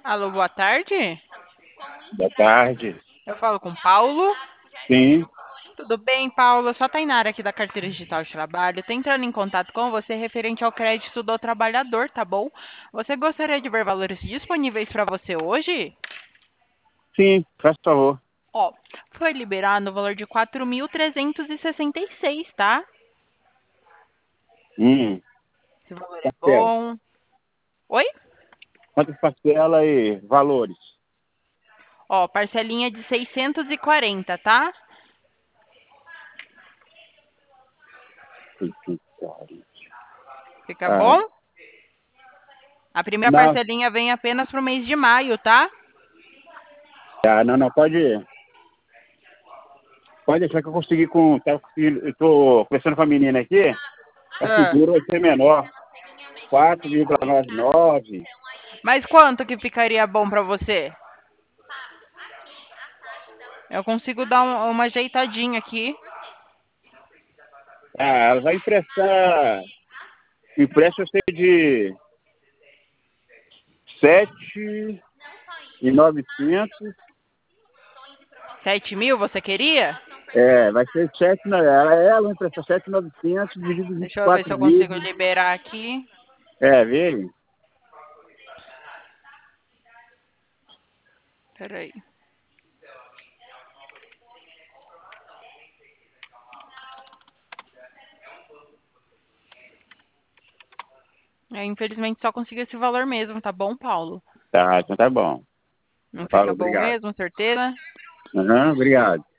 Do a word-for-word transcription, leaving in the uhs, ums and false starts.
Alô, boa tarde. Boa tarde. Eu falo com Paulo. Sim, Tudo bem, Paulo? Eu sou a Tainara aqui da Carteira Digital de Trabalho. Tô entrando em contato com você referente ao crédito do trabalhador, tá bom? Você gostaria de ver valores disponíveis para você hoje? sim, faz favor. Ó, foi liberado no valor de quatro mil trezentos e sessenta e seis, tá? Hum, Esse valor é parcela. bom. Oi? Quantas parcelas e valores? Ó, parcelinha de seiscentos e quarenta, tá? Fica Ah, bom? A primeira não, parcelinha vem apenas pro mês de maio, tá? tá, não, não, pode, pode deixar que eu consegui com, tá, conseguindo- eu tô conversando com a menina aqui, a Ah, seguro vai ser menor, quatro vírgula noventa e nove. mas quanto que ficaria bom para você? Eu consigo dar um- uma ajeitadinha aqui. Ah, ela vai emprestar, empresta eu sei de sete e novecentos. Sete mil, você queria? É, vai ser sete, né? Ela, ela vai emprestar sete mil e novecentos dividido em vinte Deixa e eu ver se quatro eu consigo vezes. liberar aqui. É, vê? Peraí. É, infelizmente só consigo esse valor mesmo, tá bom, Paulo? Tá, então tá bom. Não fica Falou, bom obrigado. mesmo, certeza? Aham, obrigado.